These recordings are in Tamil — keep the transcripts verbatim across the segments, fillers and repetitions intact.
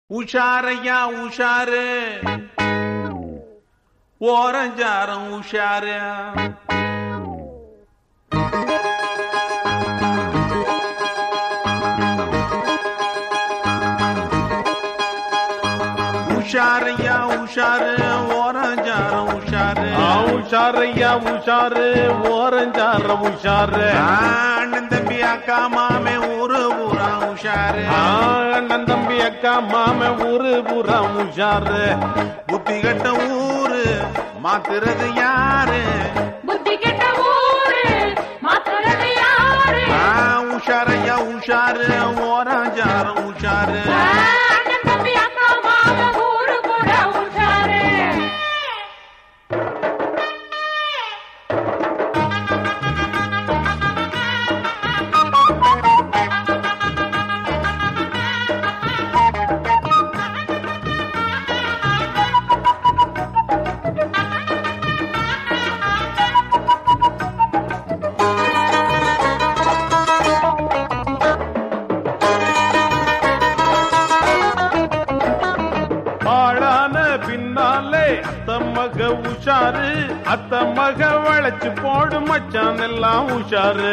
உஷாரையா உஷாரு ஓரஞ்சாரம் உஷாரு உஷாரையா உஷாரு ஓரஞ்சாரம் உஷாரு உஷாரையா உஷாரு ஓரஞ்சாரம் உஷாரு அண்ணன் தம்பி அக்கா மாமே ஊரு பூரா உஷாரு அண்ணன் தம்பி அக்கா மாமே ஊரு பூரா உஷாரு புத்தி கட்ட ஊரு மாத்துறது யாரு புத்தி கெட்ட ஊரு மாத்துறது யாரு உஷாரையா உஷாரு ஓரஞ்சாரம் உஷாரு அண்ணன் தம்பி அக்கா மாமா ஊரு பூரா உஷாரு பின்னாலே அத்த மக உஷாரு அத்த மக வளைச்சு போடு மச்சான் எல்லாம் உஷாரு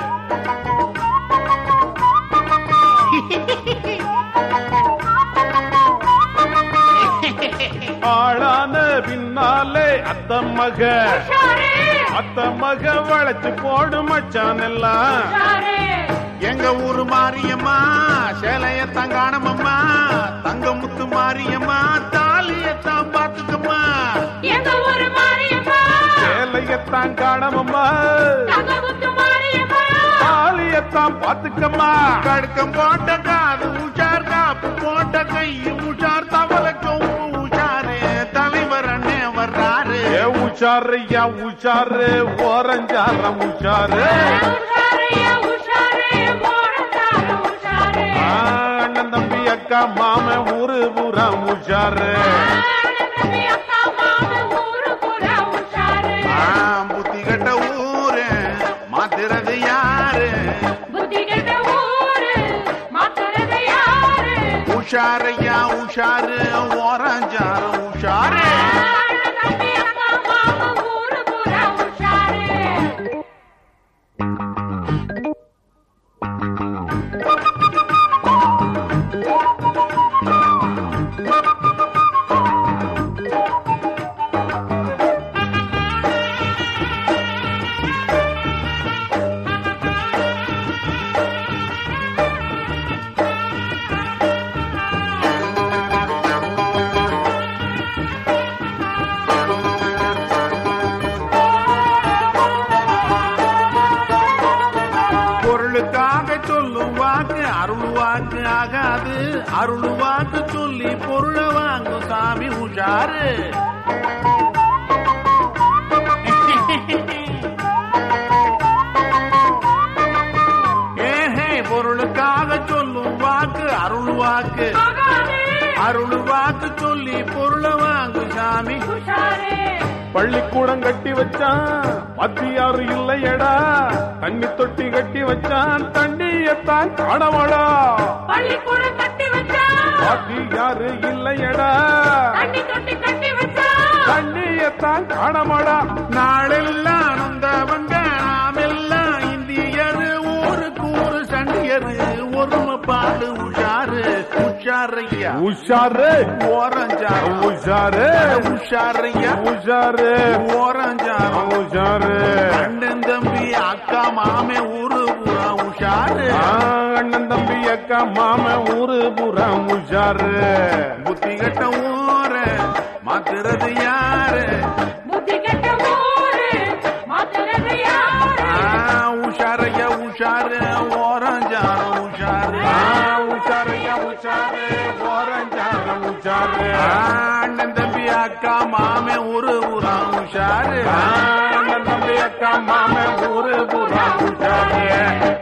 ஆளான பின்னாலே அத்த மக அத்த மக வளைச்சு போடு மச்சான் எல்லாம் எங்க ஊரு மாரியம்மா சேலையத்தான் காணமம்மா தங்க முத்து மாரியம்மா தாலியத்தான் பாத்துக்கம்மா எங்க ஊரு மாரியம்மா சேலையத்தான் காணமம்மா தங்க முத்து மாரியம்மா தாலியத்தான் பாத்துக்கம்மா கடுக்கம் போட்ட காது உஷார் காப்பு போட்ட கை உஷார் தவளை கொம்பு உஷாரு தலைவர் அண்ணே வர்றாரு உஷாரையா உஷாரு ஓரஞ்சாரம் உஷாரு அண்ணன் தம்பி அக்கா மாம ஊரு பூரா உஷாரு புத்தி கட்ட ஊரு மாத்துறது யாரு உஷாரையா உஷாரு ஓரஞ்சாரம் உஷாரு பொருளுக்காக சொல்லும் வாக்கு அருள் வாக்கு ஆகாது அருள் வாக்கு சொல்லி பொருளை வாங்கும் சாமி உஷாரு ஏஹே பொருளுக்காக சொல்லும் வாக்கு அருள் வாக்கு அருள் வாக்கு சொல்லி பொருளை வாங்கும் சாமி பள்ளிக்கூடம் கட்டி வச்சான் மத்தியாரு இல்லையடா தண்ணி தொட்டி கட்டி வச்சான் தண்ணியத்தான் காணவாடா பள்ளிக்கூடம் கட்டி வச்சான் மத்தியாரு இல்லையடா தண்ணி தொட்டி கட்டி வச்சான் தண்ணியத்தான் காணமாடா நாளெல்லாம் நொந்தவங்க நாமெல்லாம் இந்தியரு ஊருக்கு ஊரு சண்டியரு ஒருமை பாடு உஷாரு உஷாரையா உஷாரு ஓரஞ்சாரம் உஷாரு உஷாரையா உஷாரு ஓரஞ்சாரம் உஷாரு அண்ணன் தம்பி அக்கா மாமே ஊரு பூரா உஷாரு அண்ணன் தம்பி அக்கா மாம ஊரு பூரா உஷாரு புத்தி கட்ட ஊரு மாத்துறது யாரு புத்தி கெட்ட ஊரு மாத்துறது யாரு உஷாரையா உஷாரு ஓரஞ்சாரம் உஷாரு உஷாரையா உஷாரு ஓரஞ்சாரம் உஷாரு அண்ணன் தம்பி அக்கா மாமே ஊரு பூரா உஷாரு அண்ணன் தம்பி அக்கா மாம ஊரு பூரா உஷாரு